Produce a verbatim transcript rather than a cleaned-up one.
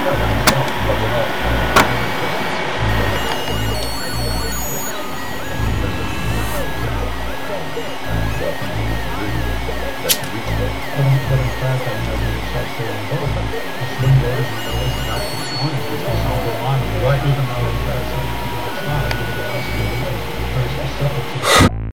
But in, but in fact, I mean, as we discussed there in both, the swing voters in the list of actually scoring, which is number one, right, even though, uh,